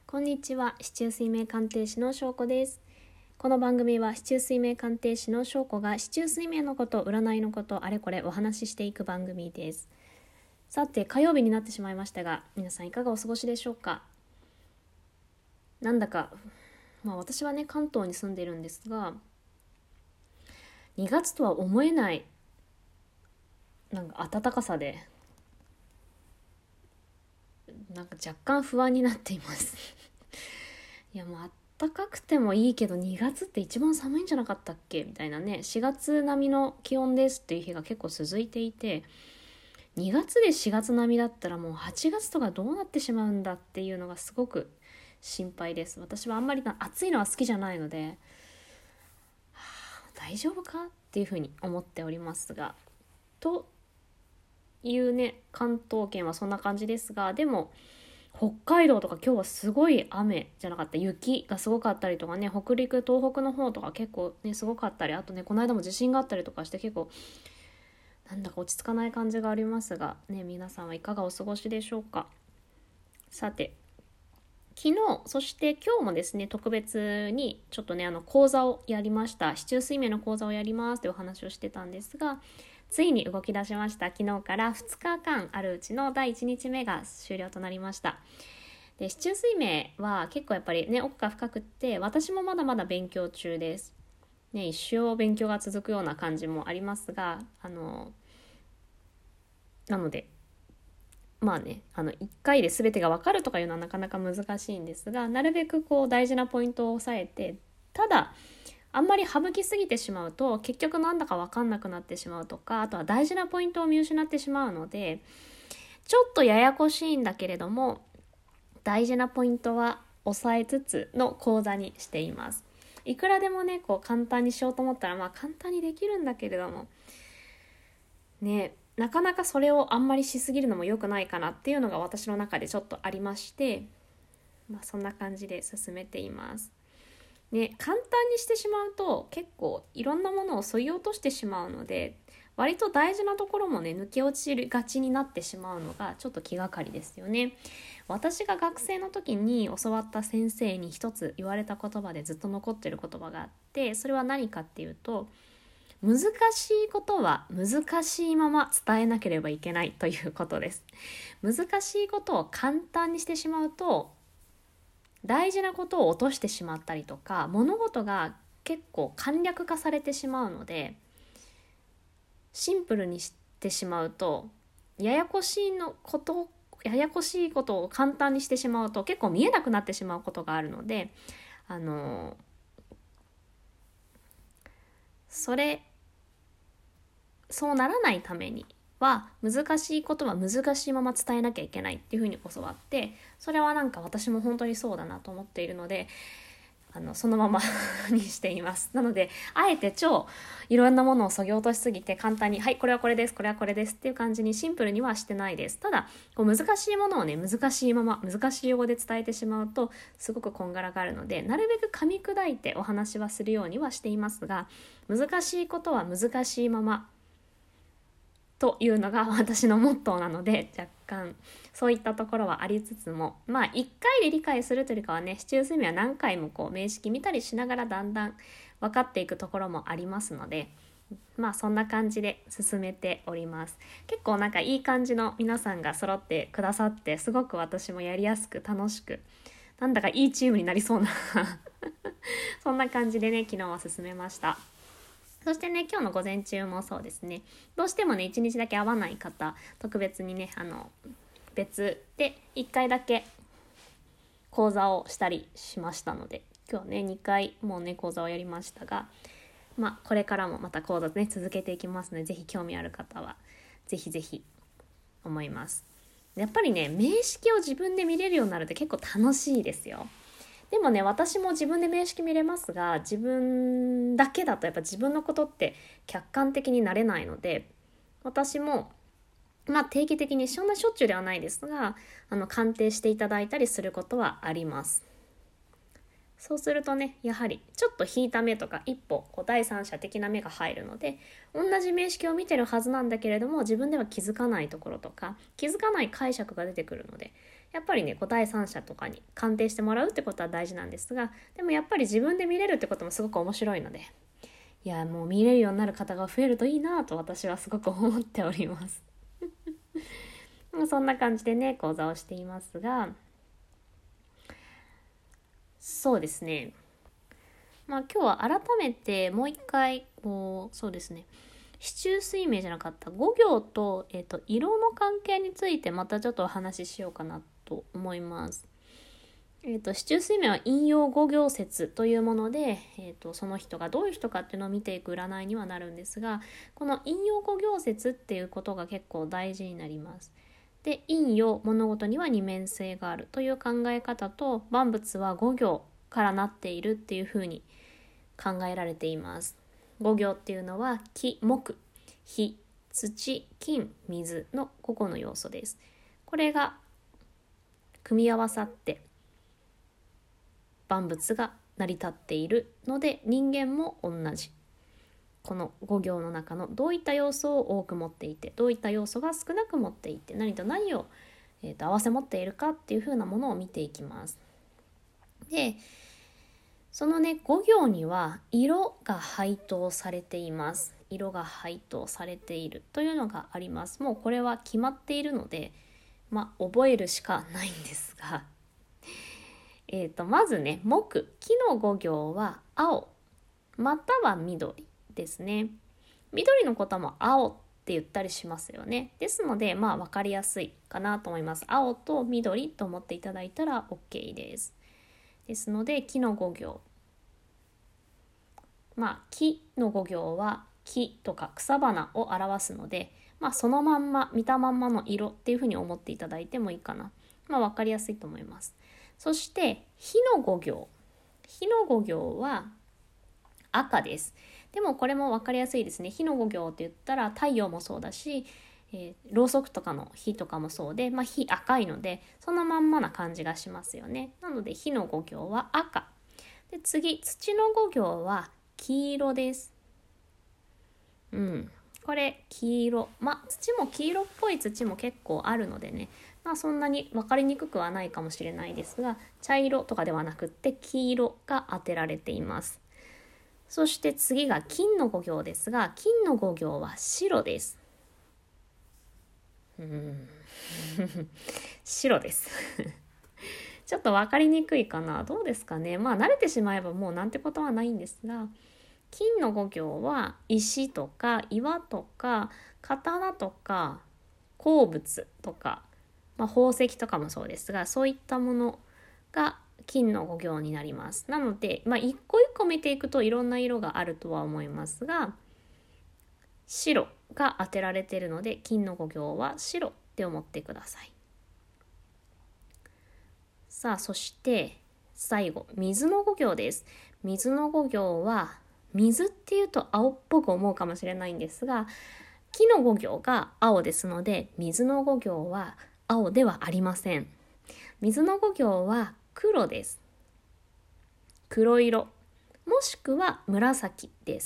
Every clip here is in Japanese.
こんにちは、四柱推命鑑定士のしょうこです。この番組は四柱推命鑑定士のしょうこが四柱推命のこと、占いのこと、あれこれお話ししていく番組です。さて、火曜日になってしまいましたが、皆さんいかがお過ごしでしょうか。なんだか、私はね、関東に住んでいるんですが、2月とは思えない暖かさで、若干不安になっていますいや、暖かくてもいいけど2月って一番寒いんじゃなかったっけみたいなね、4月並みの気温ですっていう日が結構続いていて、2月で4月並みだったらもう8月とかどうなってしまうんだっていうのがすごく心配です。私はあんまり暑いのは好きじゃないので、大丈夫かっていうふうに思っておりますが、というね、関東圏はそんな感じですが、でも北海道とか今日はすごい雨じゃなかった、雪がすごかったりとかね、北陸東北の方とか結構ねすごかったり、あとねこの間も地震があったりとかして、結構なんだか落ち着かない感じがありますがね、皆さんはいかがお過ごしでしょうか。さて、昨日そして今日もですね、特別にちょっとね講座をやりました。四柱推命の講座をやりますというお話をしてたんですが、ついに動き出しました。昨日から2日間あるうちの第1日目が終了となりました。で、四柱推命は結構やっぱりね奥が深くって、私もまだまだ勉強中ですね。一生勉強が続くような感じもありますが、なので1回で全てが分かるとかいうのはなかなか難しいんですが、なるべくこう大事なポイントを押さえて、ただあんまり省きすぎてしまうと結局なんだか分かんなくなってしまうとか、あとは大事なポイントを見失ってしまうので、ちょっとややこしいんだけれども大事なポイントは押さえつつの講座にしています。いくらでもねこう簡単にしようと思ったら簡単にできるんだけれどもね、なかなかそれをあんまりしすぎるのも良くないかなっていうのが私の中でちょっとありまして、そんな感じで進めていますね。簡単にしてしまうと結構いろんなものを削ぎ落としてしまうので、割と大事なところもね抜け落ちがちになってしまうのがちょっと気がかりですよね。私が学生の時に教わった先生に一つ言われた言葉でずっと残ってる言葉があって、それは何かっていうと、難しいことは難しいまま伝えなければいけないということです。難しいことを簡単にしてしまうと大事なことを落としてしまったりとか、物事が結構簡略化されてしまうので、シンプルにしてしまうとややこしいことを簡単にしてしまうと結構見えなくなってしまうことがあるので、そうならないためには難しいことは難しいまま伝えなきゃいけないっていうふうに教わって、それは私も本当にそうだなと思っているので、そのままにしています。なのであえて超いろんなものを削ぎ落としすぎて簡単に、はいこれはこれです、これはこれですっていう感じにシンプルにはしてないです。ただこう難しいものをね難しいまま難しい用語で伝えてしまうとすごくこんがらがるので、なるべく噛み砕いてお話はするようにはしていますが、難しいことは難しいままというのが私のモットーなので、若干そういったところはありつつも、1回で理解するというよりかはね、四柱推命は何回もこう名式見たりしながらだんだん分かっていくところもありますので、そんな感じで進めております。結構いい感じの皆さんが揃ってくださって、すごく私もやりやすく楽しく、なんだかいいチームになりそうなそんな感じでね昨日は進めました。そしてね、今日の午前中もそうですね、どうしてもね1日だけ会わない方、特別にね別で1回だけ講座をしたりしましたので、今日ね2回もうね講座をやりましたが、これからもまた講座ね続けていきますので、ぜひ興味ある方はぜひぜひ思います。やっぱりね名式を自分で見れるようになるって結構楽しいですよ。でもね、私も自分で名式見れますが、自分だけだとやっぱ自分のことって客観的になれないので、私も定期的にそんなしょっちゅうではないですが鑑定していただいたりすることはあります。そうするとね、やはりちょっと引いた目とか一歩第三者的な目が入るので、同じ名式を見てるはずなんだけれども自分では気づかないところとか気づかない解釈が出てくるので、 やっぱりね第三者とかに鑑定してもらうってことは大事なんですが、でもやっぱり自分で見れるってこともすごく面白いので、いやもう見れるようになる方が増えるといいなと私はすごく思っておりますそんな感じでね講座をしていますが、そうですね、今日は改めてもう一回そうですね、四柱推命じゃなかった五行と、色の関係についてまたちょっとお話ししようかなと思います。四柱推命は陰陽五行説というもので、その人がどういう人かっていうのを見ていく占いにはなるんですが、この陰陽五行説っていうことが結構大事になります。で、陰陽、物事には二面性があるという考え方と、万物は五行からなっているっていうふうに考えられています。五行っていうのは木、木、火、土、金、水の5個の要素です。これが組み合わさって万物が成り立っているので、人間も同じ。この五行の中のどういった要素を多く持っていて、どういった要素が少なく持っていて、何と何を、合わせ持っているかっていう風なものを見ていきます。で、そのね五行には色が配当されています。色が配当されているというのがあります。もうこれは決まっているので、覚えるしかないんですが、まずね木、木の五行は青または緑ですね。緑のことも青って言ったりしますよね。ですので分かりやすいかなと思います。青と緑と思っていただいたら OK です。ですので木の五行、木の五行は木とか草花を表すので、そのまんま見たまんまの色っていうふうに思っていただいてもいいかな。分かりやすいと思います。そして火の五行、火の五行は赤です。でもこれも分かりやすいですね。火の五行って言ったら太陽もそうだし、ろうそくとかの火とかもそうで、火赤いのでそのまんまな感じがしますよね。なので火の五行は赤で、次土の五行は黄色です。これ黄色、土も黄色っぽい土も結構あるのでね、そんなに分かりにくくはないかもしれないですが、茶色とかではなくって黄色が当てられています。そして次が金の五行ですが、金の五行は白です。白ですちょっと分かりにくいかな。どうですかね。慣れてしまえばもうなんてことはないんですが、金の五行は石とか岩とか刀とか鉱物とか、宝石とかもそうですが、そういったものが金の五行になります。なので、一個一個見ていくといろんな色があるとは思いますが、白が当てられているので金の五行は白って思ってください。さあ、そして最後水の五行です。水の五行は水っていうと青っぽく思うかもしれないんですが、木の五行が青ですので水の五行は青ではありません。水の五行は黒です。黒色もしくは紫です。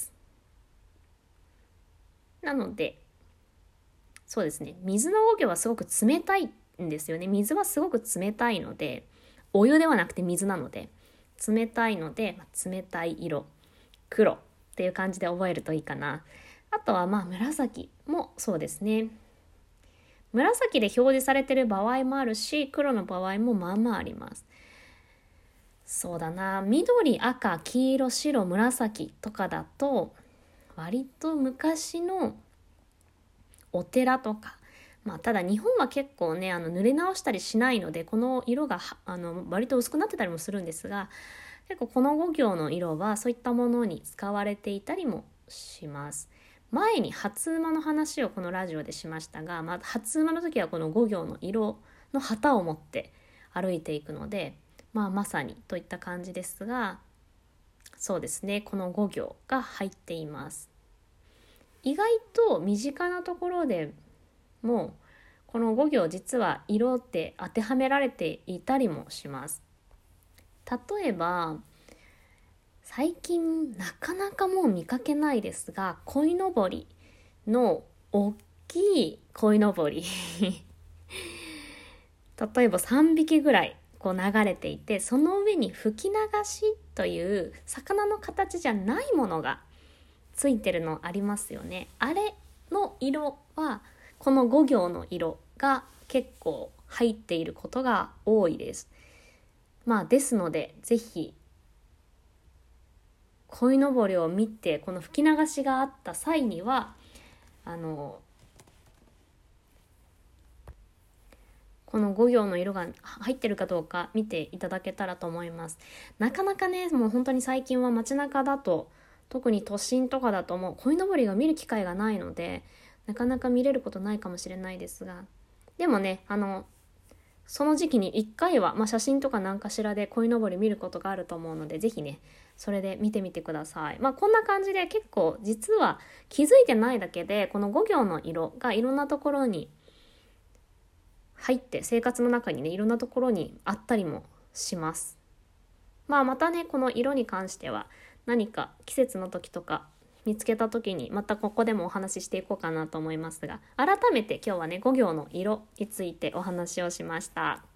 なのでそうですね、水の五行はすごく冷たいんですよね。水はすごく冷たいので、お湯ではなくて水なので冷たいので、冷たい色黒っていう感じで覚えるといいかな。あとは紫もそうですね。紫で表示されてる場合もあるし、黒の場合もあります。そうだな、緑、赤、黄色、白、紫とかだと割と昔のお寺とか、ただ日本は結構ね塗り直したりしないので、この色が割と薄くなってたりもするんですが、結構この五行の色はそういったものに使われていたりもします。前に初馬の話をこのラジオでしましたが、初馬の時はこの五行の色の旗を持って歩いていくので、まさにといった感じですが、そうですね、この五行が入っています。意外と身近なところでもこの五行実は色って当てはめられていたりもします。例えば最近なかなかもう見かけないですが、鯉のぼりの大きい鯉のぼり例えば3匹ぐらいこう流れていて、その上に吹き流しという魚の形じゃないものがついてるのありますよね。あれの色はこの5行の色が結構入っていることが多いです。ですのでぜひ鯉のぼりを見てこの吹き流しがあった際にはこの5行の色が入ってるかどうか見ていただけたらと思います。なかなかね、もう本当に最近は街中だと、特に都心とかだともう鯉のぼりが見る機会がないので、なかなか見れることないかもしれないですが、でもね、その時期に1回は、写真とか何かしらで鯉のぼり見ることがあると思うので、ぜひね、それで見てみてください。こんな感じで結構実は気づいてないだけで、この5行の色がいろんなところに入って生活の中にねいろんなところにあったりもします。またねこの色に関しては何か季節の時とか見つけた時にまたここでもお話ししていこうかなと思いますが、改めて今日はね5行の色についてお話をしました。